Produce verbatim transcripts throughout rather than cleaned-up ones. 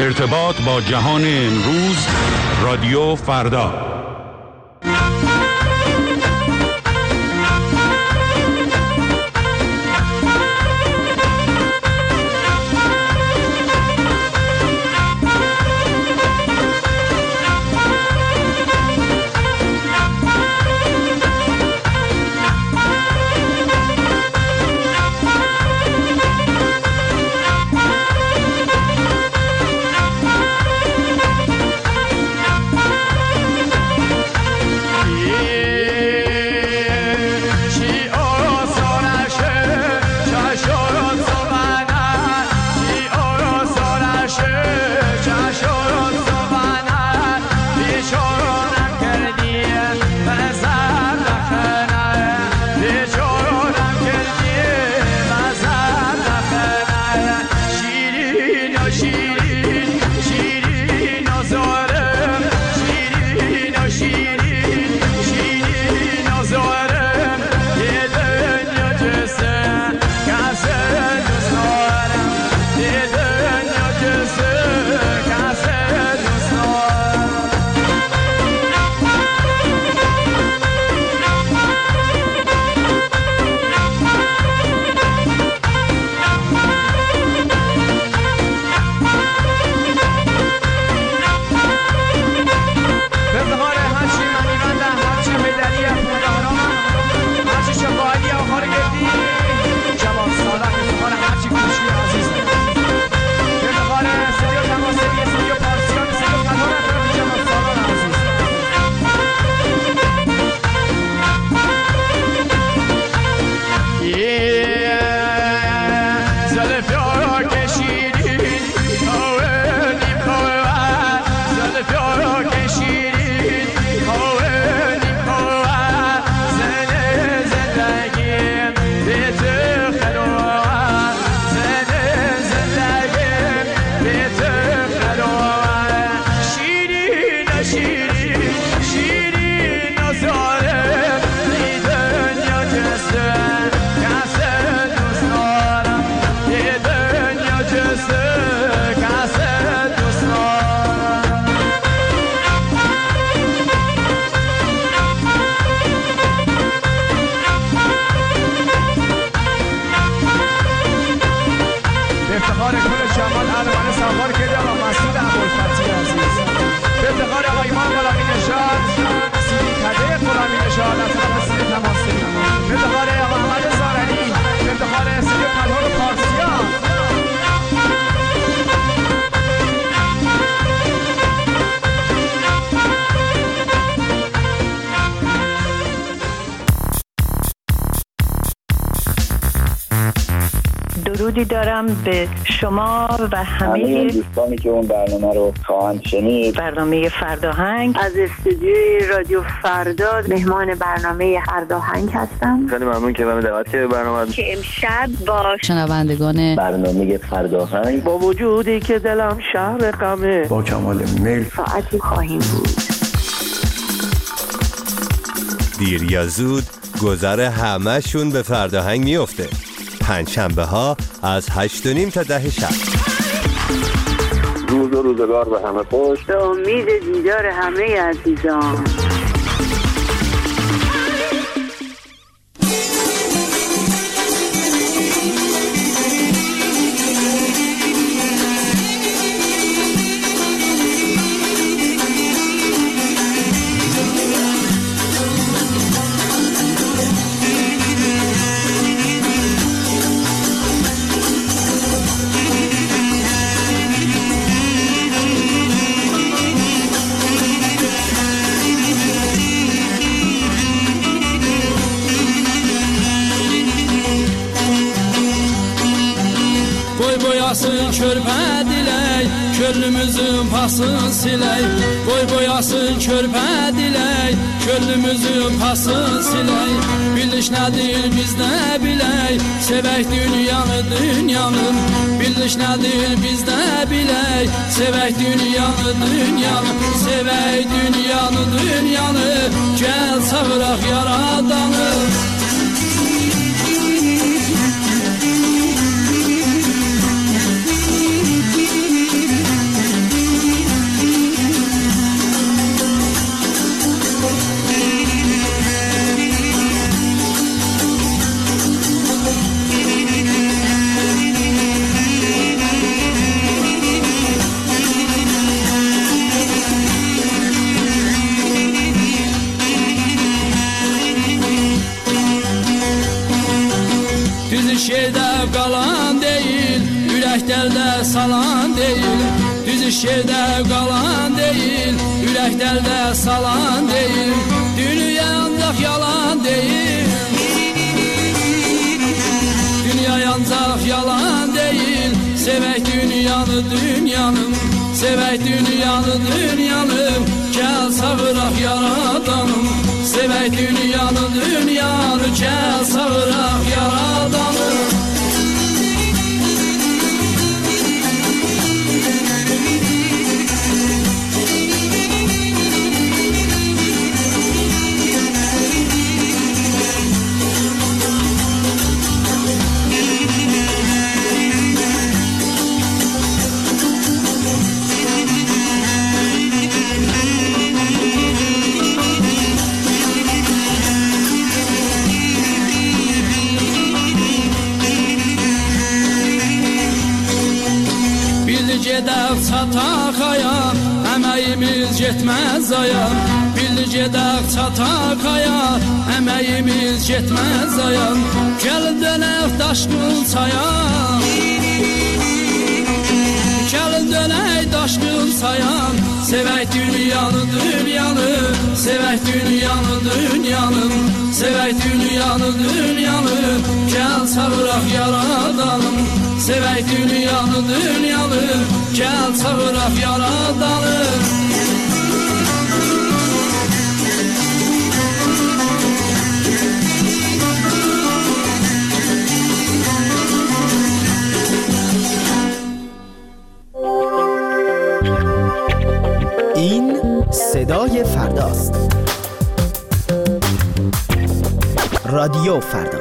ارتباط با جهان امروز، رادیو فردا. درودی دارم به شما و همه دوستانی که اون برنامه رو خواهند شنید. برنامه فرداهنگ از استودیوی رادیو فردا مهمان برنامه فرداهنگ هستم. خیلی ممنون که من دعوت کردید برنامه که امشب با شنوندگان برنامه فرداهنگ با وجودی که دلم شهر غمه با کمال میل ساعتی خواهیم بود. دیر یا زود گذر همه شون به فرداهنگ میفته. پنجشنبه ها از هشت و نیم تا ده شب. روز و روزگار به همه خوش. به امید دیدار همه عزیزان. boyasın körpə dilək, könlümüzün pasın silək. Boy boyasın körpə dilək, könlümüzün pasın silək. Biliş nədir biz nə bilək, sevək dünyanı dünyanı. Biliş nədir biz nə bilək, sevək dünyanı dünyanı. Sevək dünyanı dünyanı, gəl çağıraq yaradanı. salan değil, düz iş yerdə qalan değil, ürəklərdə salan değil, dünya ancaq yalan değil. Dünya ancaq yalan değil, sevək dünyanı dünyanın, sevək dünyanı dünyanın, gəl sağıraq yaradanım. Sevək dünyanı dünyanı, gəl sağıraq yaradanım. Gedək çataq aya, əməyimiz getməz aya. Bildi gedək çataq aya, əməyimiz getməz aya. Gəlin dönək daşqın çaya, gəlin dönək daşqın çaya. Sevək dünyanı dünyanı, sevək dünyanı dünyanı, sevək dünyanı dünyanı, gəl sağıraq yaradanım. Sevək dünyanı dünyanı, gəl sağıraq yaradanım. این صدای فرداست. رادیو فردا.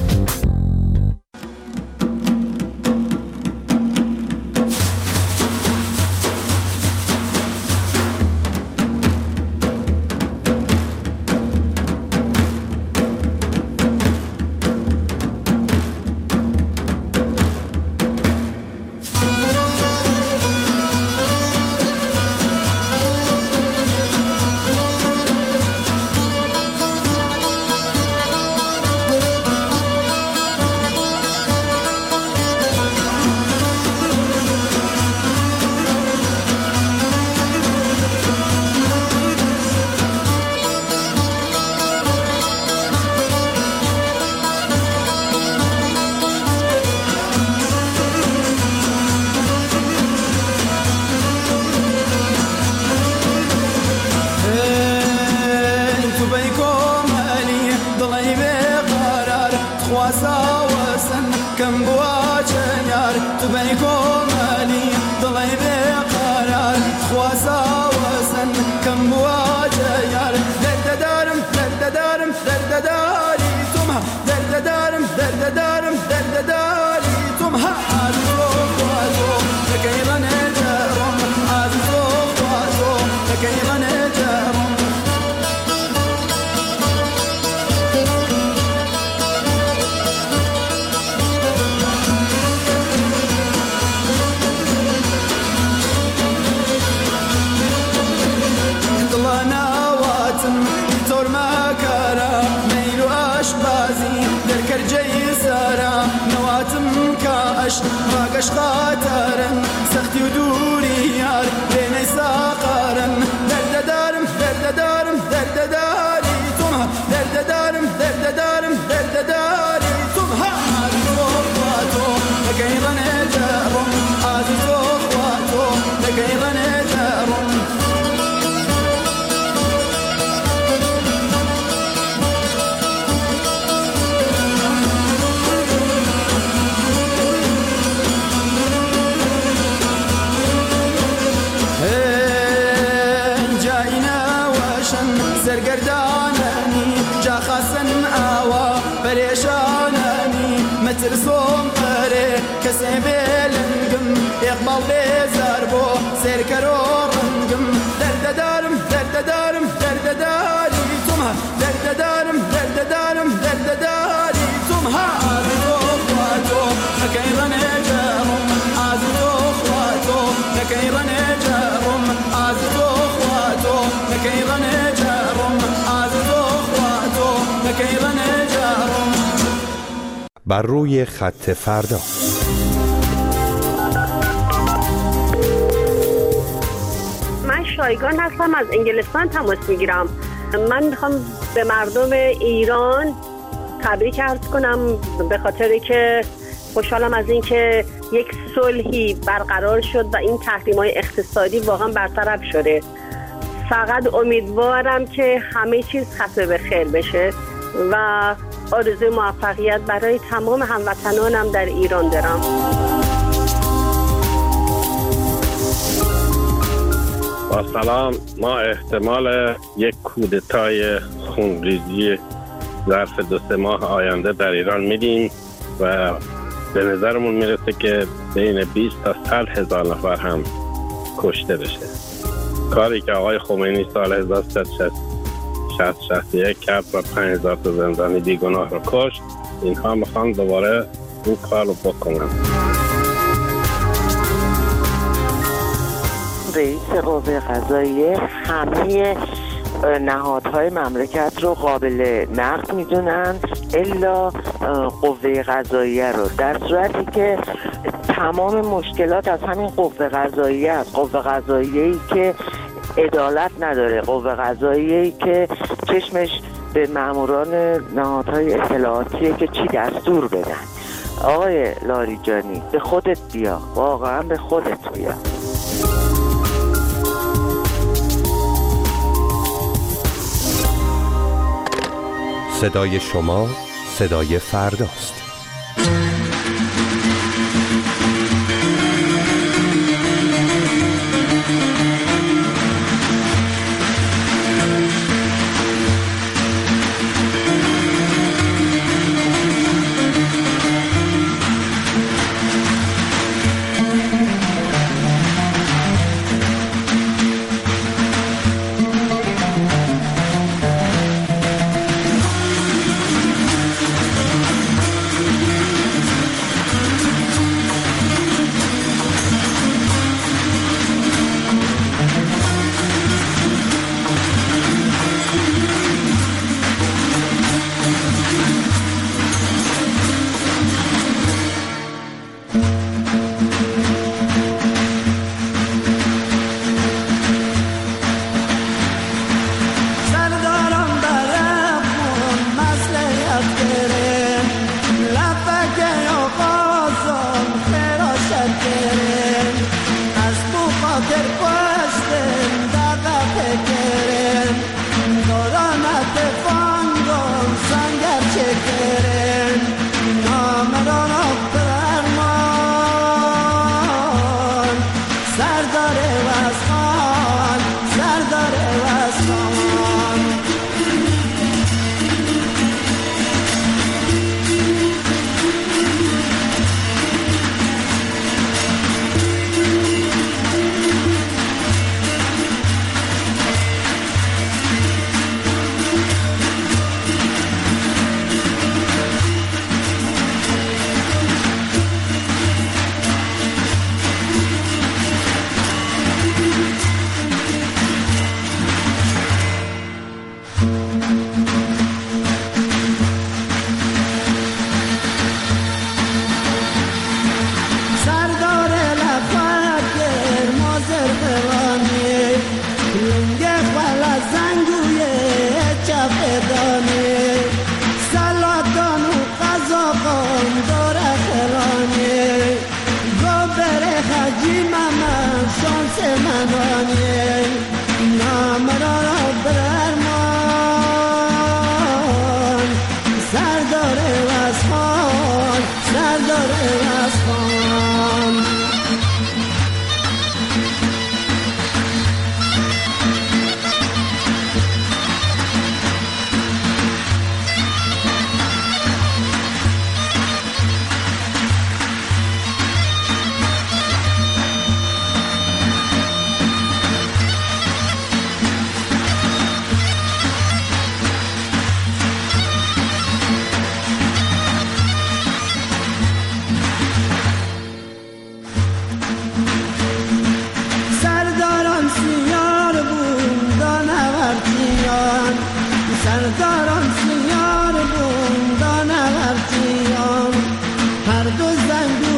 باقش خاطرن سختی و دوری یار بینی ساقارن درد دارم درد دارم درد داری توم درد دارم درد دارم درد داری توم ها تو خواهتو لگیغن جارم آزی تو خواهتو لگیغن جارم سرگردانانی جا خاصن آوا پریشانانی مترسوم پره کسی بلنگم اقبال بیزار بو سرکرو رنگم درد دارم درد دارم درد داری توم درد دارم درد دارم درد داری توم ها تو خواهتو لکیرن جارم آز تو خواهتو لکیرن جارم آز تو خواهتو لکیرن جارم آز تو خواهتو لکیرن جارم. بر روی خط فردا رایگان هستم، از انگلستان تماس میگیرم. من میخوام به مردم ایران تبریک عرض کنم به خاطر که خوشحالم از این که یک صلحی برقرار شد و این تحریم‌های اقتصادی واقعا برطرف شده. فقط امیدوارم که همه چیز ختم به خیر بشه و آرزوی موفقیت برای تمام هموطنانم در ایران دارم. با سلام، ما احتمال یک کودتای خونریزی ظرف دو سه ماه آینده در ایران میدیم و به نظرمون میرسه که بین بیست تا صد هزار نفر هم کشته بشه. کاری که آقای خمینی سال هزار و سیصد و شصت و یک کرد و پنج هزار تا زندانی بیگناه رو کشت، اینها میخوان دوباره این کار رو بکنن. رئیس قوه قضاییه همه نهادهای مملکت رو قابل نقد میدونن الا قوه قضاییه رو، در صورتی که تمام مشکلات از همین قوه قضاییه است. قوه قضاییه‌ای که عدالت نداره، قوه قضاییه‌ای که چشمش به ماموران نهادهای اطلاعاتیه که چی دستور بدن. آقای لاریجانی به خودت بیا، واقعا به خودت بیا. صدای شما صدای فرداست.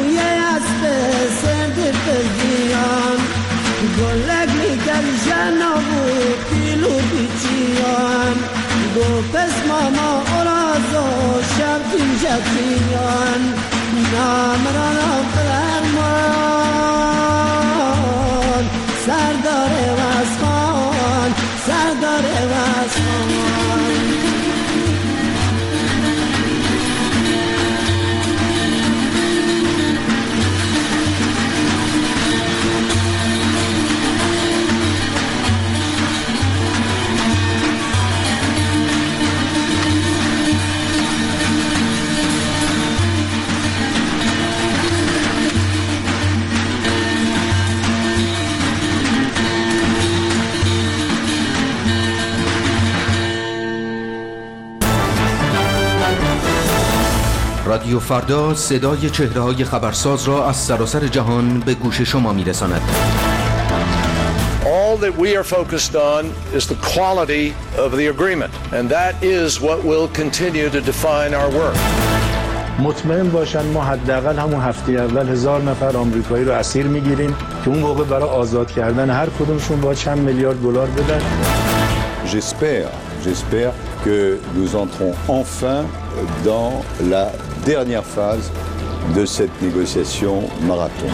گلک میکرد جنا بس ماما اورازو شبتین جبیان نامران فرمان سردار واسخان سردار واسخان رادیو فردا صدای چهره‌های خبرساز را از سراسر جهان به گوش شما می‌رساند. All that we are focused on is the quality of the agreement, and that is what will continue to define our work. مطمئن باشن ما حداقل همون هفته اول هزار نفر آمریکایی رو اسیر میگیریم که اون موقع برای آزاد کردن هر کدومشون با چند میلیارد دلار بدن. J'espère, j'espère que nous entrons enfin dans la dernière phase de cette négociation marathon.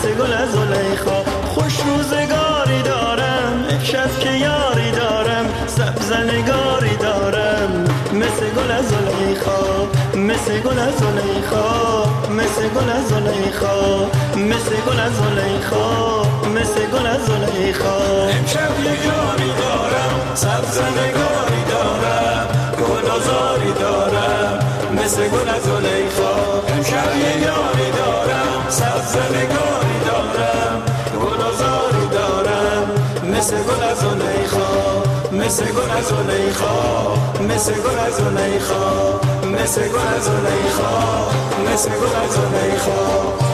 مثل گل از زلیخا. خوش روزگاری دارم امشب که یاری دارم، سبز نگاری دارم مثل گل از زلیخا، مثل گل از زلیخا، مثل گل از زلیخا، مثل گل از زلیخا، مثل گل از زلیخا. امشب یه یاری دارم، سبز نگاری دارم، گلازاری دارم مثل گل از زلیخا. امشب یه یاری دارم، سبز نگاری دارم، گلازاری دارم مثل گل از زلیخا، مثل گل از زلیخا، مثل گل از زلیخا، مثل گل از زلیخا، مثل گل از زلیخا.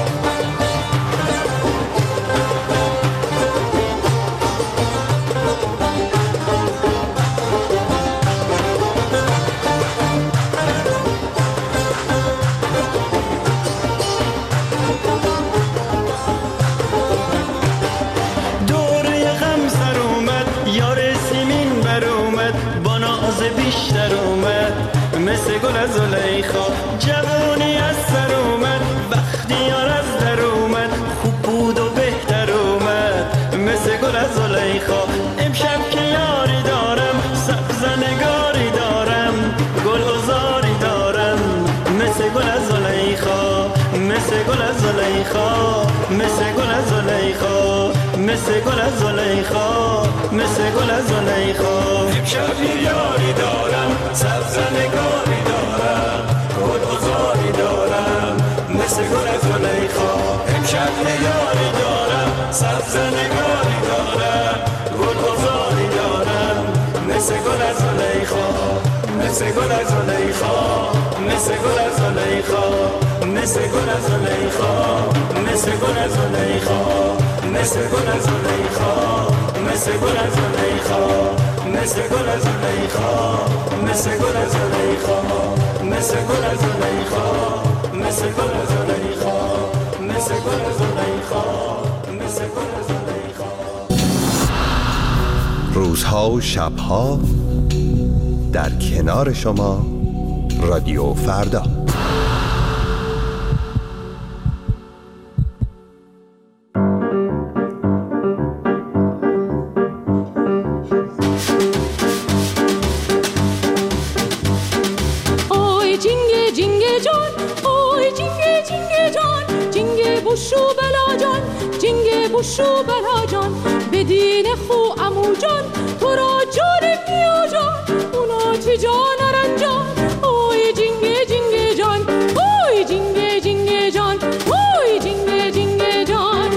بیشتر اومد مثل گل از زلیخا. جوانی از سر اومد، بختیار از در اومد، خوب بود و بهتر اومد مثل گل از زلیخا. امشب که یاری دارم، سبز نگاری دارم، گل بزاری دارم مثل گل از زلیخا، مثل گل از زلیخا، مثل گل از زلیخا، مثل گل از زلیخا، مثل گل از زلیخا. امشب یاری دارم، سبز نگاری دارم، گل بزاری دارم مثل گل از زلیخا. امشب یاری دارم، سبز نگاری دارم، گل بزاری دارم مثل گل از زلیخا، مثل گل از زلیخا، مثل گل از زلیخا، مثل گل از زلیخا، مثل گل از زلیخا، مثل گل از زلیخا، مثل گل از زلیخا، مثل گل از زلیخا، مثل گل از زلیخا، مثل گل از زلیخا، مثل گل از زلیخا، مثل گل از زلیخا، مثل گل از زلیخا. روزها و شبها در کنار شما رادیو فردا. شو بلا جان بدین خو امو جان، تو را جان بیا جان اونا چه جان رنجان. اوی جنگه جنگه جان، اوی جنگه جنگه جان، اوی جنگه جنگه جان.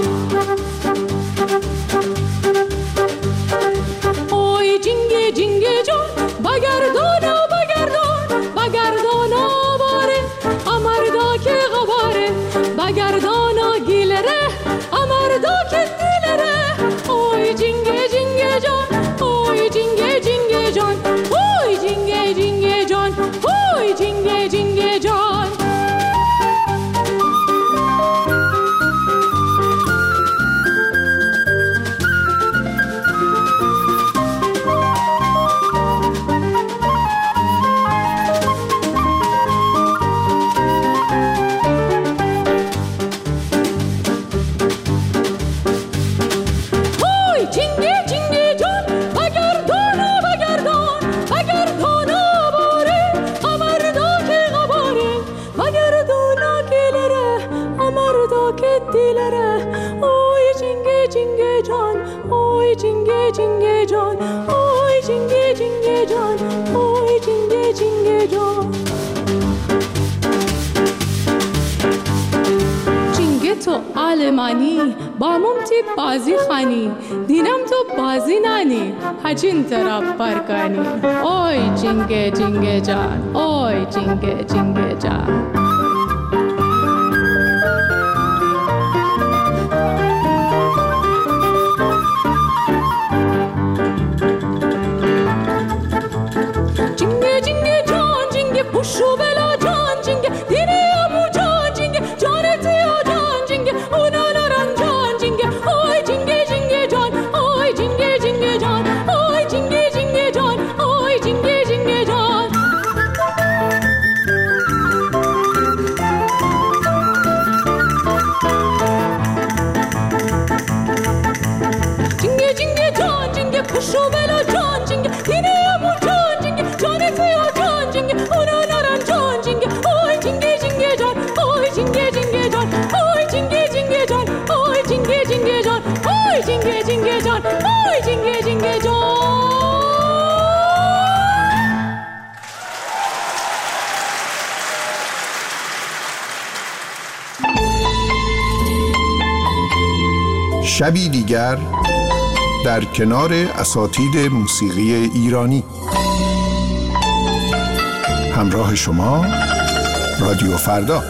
اوی جنگه جنگه جان بگردانا بگردان، بگردانا باره امردا که غباره، بگردانا گیلره امردا که دلره. اوی جنگه جنگه جان، اوی جنگه جنگه جان، اوی جنگه جنگه جان، اوی جنگه جنگه جان. تو آلمانی با ممتی بازی خانی، دینم تو بازی نانی هجین طرف برکانی. اوی جنگه جنگه جان، اوی جنگه جنگه جان. جنگه جنگه جان، جنگه پوشو بلا جان، جنگه دینی امو جان، جنگه جان تیا جان، جنگه اونا نران جان، جنگه اوی جنگه جنگه جان، اوی جنگه جنگه جان، اوی جنگه جنگه جان، اوی جنگه جنگه جان. اوی جنگه جنگه جان. شبی دیگر در کنار اساتید موسیقی ایرانی. همراه شما رادیو فردا.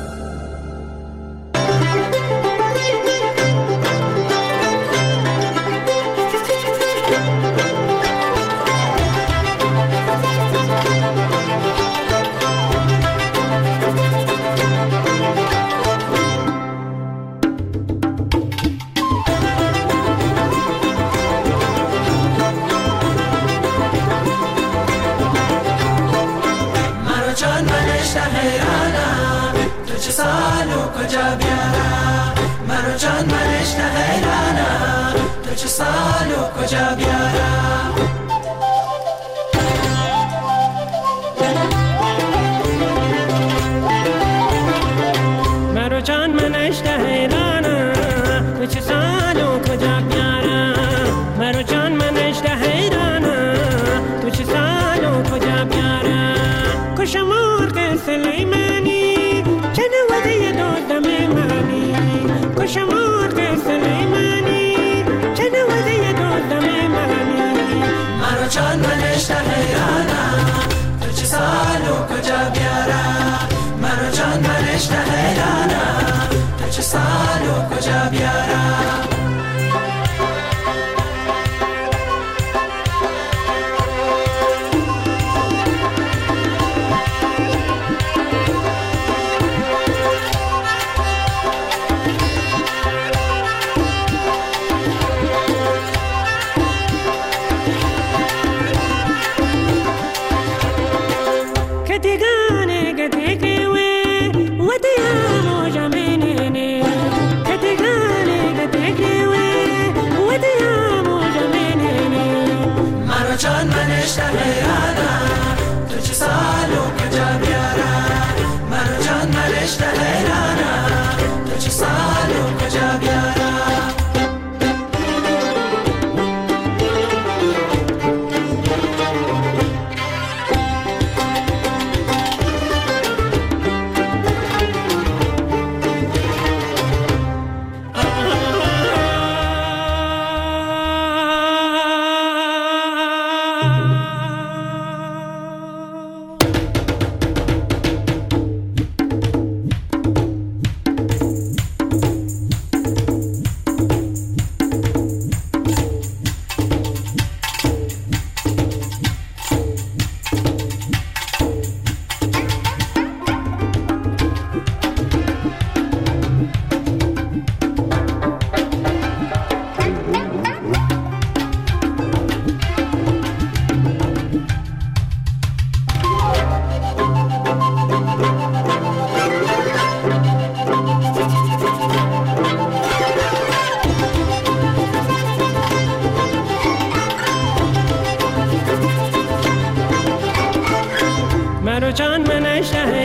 مرو جان من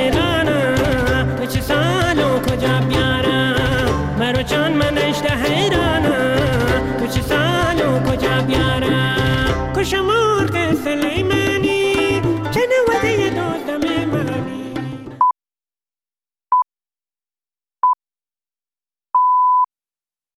شهرانم تو چه سال و کجا بیارم مرو جان من شهرانم تو چه سال و کجا بیارم کشم